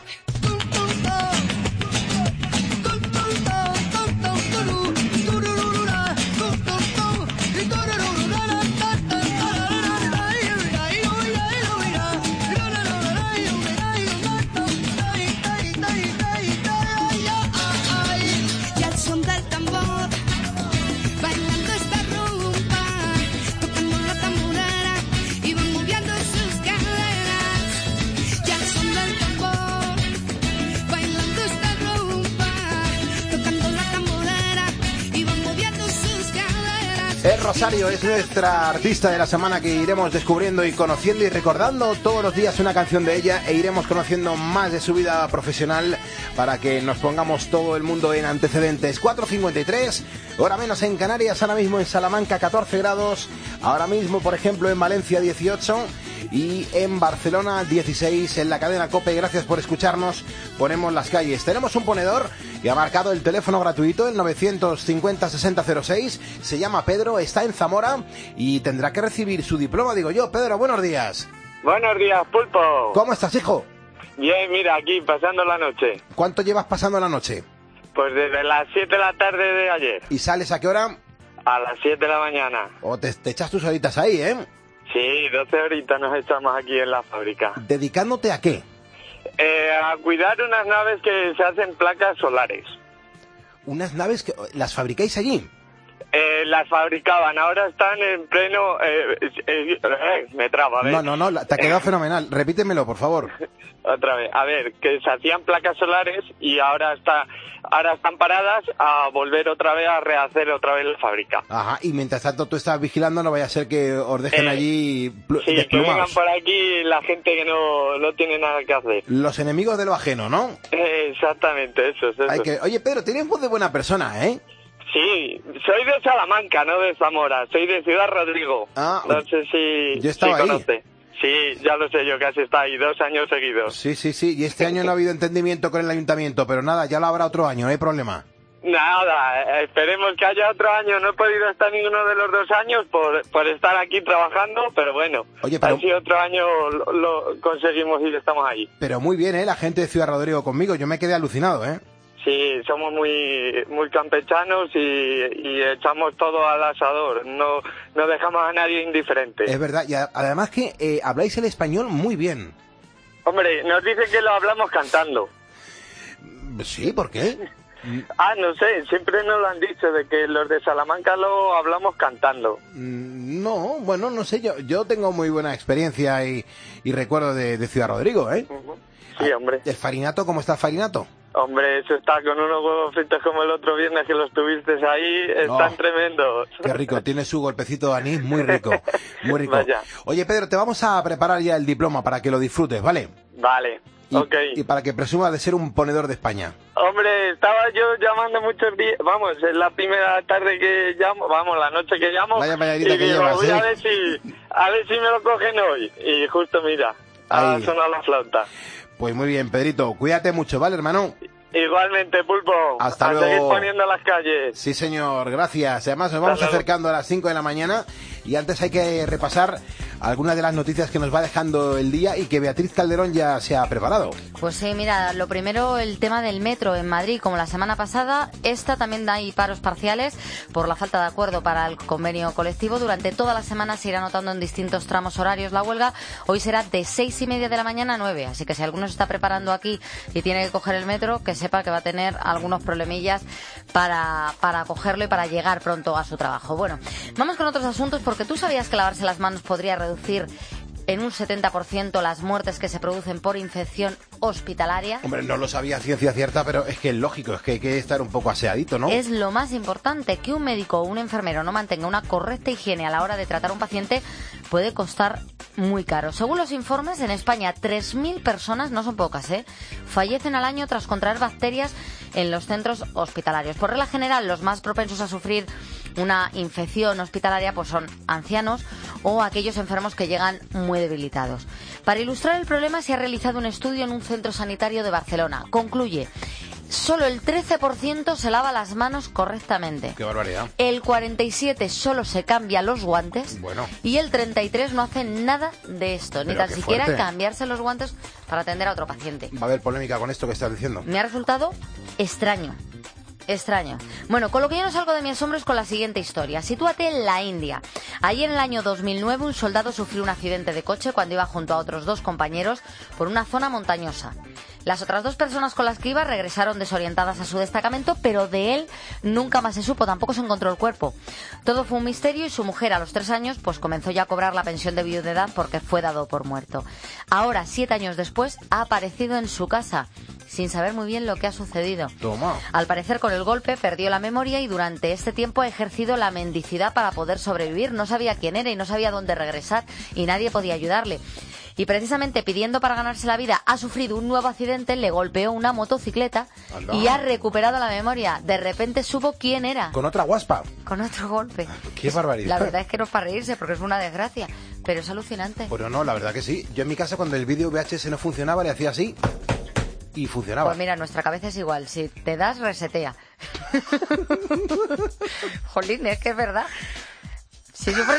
Rosario es nuestra artista de la semana que iremos descubriendo y conociendo y recordando todos los días una canción de ella, e iremos conociendo más de su vida profesional para que nos pongamos todo el mundo en antecedentes. 4:53, hora menos en Canarias, ahora mismo en Salamanca 14 grados, ahora mismo por ejemplo en Valencia 18 y en Barcelona 16. En la cadena COPE, gracias por escucharnos, ponemos las calles. Tenemos un ponedor que ha marcado el teléfono gratuito, el 950-6006, se llama Pedro, está en Zamora y tendrá que recibir su diploma, digo yo. Pedro, buenos días. Buenos días, Pulpo. ¿Cómo estás, hijo? Bien, mira, aquí pasando la noche. ¿Cuánto llevas pasando la noche? Pues desde las 7 de la tarde de ayer. ¿Y sales a qué hora? A las 7 de la mañana. O te echas tus horitas ahí, ¿eh? Sí, 12 horitas nos echamos aquí en la fábrica. ¿Dedicándote a qué? A cuidar unas naves que se hacen placas solares. ¿Unas naves que las fabricáis allí? Las fabricaban, ahora están en pleno... me trabo, a ver. No, te ha quedado fenomenal. Repítemelo, por favor. Otra vez. A ver, que se hacían placas solares y ahora están paradas a volver otra vez a rehacer otra vez la fábrica. Ajá, y mientras tanto tú estás vigilando, no vaya a ser que os dejen allí sí, desplumados. Que vengan por aquí la gente que no tiene nada que hacer. Los enemigos de lo ajeno, ¿no? Exactamente, eso. Oye, Pedro, tienes voz de buena persona, ¿eh? Sí, soy de Salamanca, no de Zamora, soy de Ciudad Rodrigo. No sé si yo estaba ahí. Conoce. Sí, ya lo sé yo, casi está ahí 2 años seguidos. Sí, y este año no ha habido entendimiento con el ayuntamiento, pero nada, ya lo habrá otro año, no hay problema. Nada, esperemos que haya otro año. No he podido estar ninguno de los 2 años por estar aquí trabajando, pero bueno, así otro año lo conseguimos y estamos ahí. Pero muy bien, la gente de Ciudad Rodrigo conmigo, yo me quedé alucinado, Sí, somos muy campechanos y echamos todo al asador. No dejamos a nadie indiferente. Es verdad, y además que habláis el español muy bien. Hombre, nos dicen que lo hablamos cantando. Sí, ¿por qué? No sé, siempre nos lo han dicho, de que los de Salamanca lo hablamos cantando. No, bueno, no sé, yo tengo muy buena experiencia y recuerdo de Ciudad Rodrigo, Sí, hombre. ¿El farinato? ¿Cómo está el farinato? Hombre, eso está con unos huevos fritos como el otro viernes que los tuviste ahí, están tremendos. Qué rico, tiene su golpecito de anís, muy rico, muy rico. Vaya. Oye, Pedro, te vamos a preparar ya el diploma para que lo disfrutes, ¿vale? Vale, ok. Y para que presumas de ser un ponedor de España. Hombre, estaba yo llamando muchos días, vamos, es la primera tarde que llamo, vamos, la noche que llamo, Vaya y que digo, llevas, voy a ver si me lo cogen hoy, y justo mira, ha sonado la flauta. Pues muy bien, Pedrito, cuídate mucho, ¿vale, hermano? Igualmente, Pulpo. Hasta luego. Seguir poniendo las calles. Sí, señor, gracias. Además, nos vamos acercando a las 5 de la mañana y antes hay que repasar algunas de las noticias que nos va dejando el día y que Beatriz Calderón ya se ha preparado. Pues sí, mira, lo primero, el tema del metro en Madrid, como la semana pasada, esta también hay paros parciales por la falta de acuerdo para el convenio colectivo. Durante toda la semana se irá notando en distintos tramos horarios la huelga. Hoy será de 6:30 de la mañana a 9, así que si alguno se está preparando aquí y tiene que coger el metro, que sepa que va a tener algunos problemillas para cogerlo y para llegar pronto a su trabajo. Bueno, vamos con otros asuntos, porque tú sabías que lavarse las manos podría reducir en un 70% las muertes que se producen por infección hospitalaria. Hombre, no lo sabía a ciencia cierta, pero es que es lógico, es que hay que estar un poco aseadito, ¿no? Es lo más importante. Que un médico o un enfermero no mantenga una correcta higiene a la hora de tratar a un paciente puede costar muy caro. Según los informes, en España 3.000 personas, no son pocas, fallecen al año tras contraer bacterias en los centros hospitalarios. Por regla general, los más propensos a sufrir una infección hospitalaria pues son ancianos o aquellos enfermos que llegan muy debilitados. Para ilustrar el problema se ha realizado un estudio en un centro sanitario de Barcelona. Concluye: solo el 13% se lava las manos correctamente. ¡Qué barbaridad! El 47% solo se cambia los guantes. Bueno. Y el 33% no hace nada de esto, ni tan siquiera fuerte. Cambiarse los guantes para atender a otro paciente. Va a haber polémica con esto que estás diciendo. Me ha resultado extraño. Extraño. Bueno, con lo que yo no salgo de mi asombro es con la siguiente historia. Sitúate en la India. Allí en el año 2009 un soldado sufrió un accidente de coche cuando iba junto a otros 2 compañeros por una zona montañosa. Las otras 2 personas con las que iba regresaron desorientadas a su destacamento, pero de él nunca más se supo, tampoco se encontró el cuerpo. Todo fue un misterio y su mujer a los 3 años pues comenzó ya a cobrar la pensión de viudedad porque fue dado por muerto. Ahora, 7 años después, ha aparecido en su casa, sin saber muy bien lo que ha sucedido. Toma. Al parecer, con el golpe perdió la memoria y durante este tiempo ha ejercido la mendicidad para poder sobrevivir. No sabía quién era y no sabía dónde regresar y nadie podía ayudarle. Y precisamente pidiendo para ganarse la vida ha sufrido un nuevo accidente, le golpeó una motocicleta. Anda. Y ha recuperado la memoria. De repente supo quién era. Con otra guaspa. Con otro golpe. ¡Qué barbaridad! La verdad es que no es para reírse porque es una desgracia, pero es alucinante. Bueno, no, la verdad que sí. Yo en mi casa cuando el vídeo VHS no funcionaba le hacía así y funcionaba. Pues mira, nuestra cabeza es igual. Si te das, resetea. Jolín, es que es verdad. Si sufres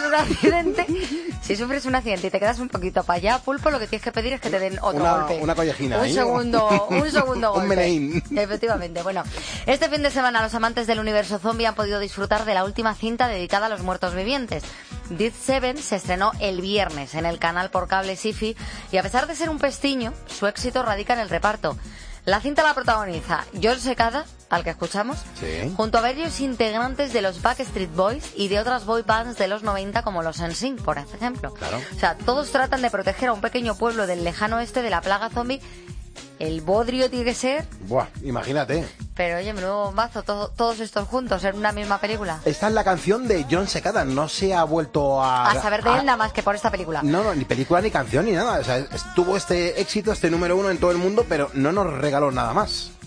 un accidente y te quedas un poquito para allá, Pulpo, lo que tienes que pedir es que te den otro golpe. Una collejina. Un segundo golpe. Un meneín. Efectivamente. Bueno, este fin de semana los amantes del universo zombie han podido disfrutar de la última cinta dedicada a los muertos vivientes. Dead Seven se estrenó el viernes en el canal por cable Sci-Fi y a pesar de ser un pestiño, su éxito radica en el reparto. La cinta la protagoniza John Secada, al que escuchamos, sí, junto a varios integrantes de los Backstreet Boys y de otras boy bands de los 90 como los NSYNC, por ejemplo. Claro. O sea, todos tratan de proteger a un pequeño pueblo del lejano oeste de la plaga zombie. El bodrio tiene que ser... Buah, imagínate. Pero oye, menudo bombazo, todos estos juntos en una misma película. Esta es la canción de John Secada, no se ha vuelto a saber de él nada más que por esta película. No, ni película, ni canción, ni nada. O sea, tuvo este éxito, este número 1 en todo el mundo, pero no nos regaló nada más.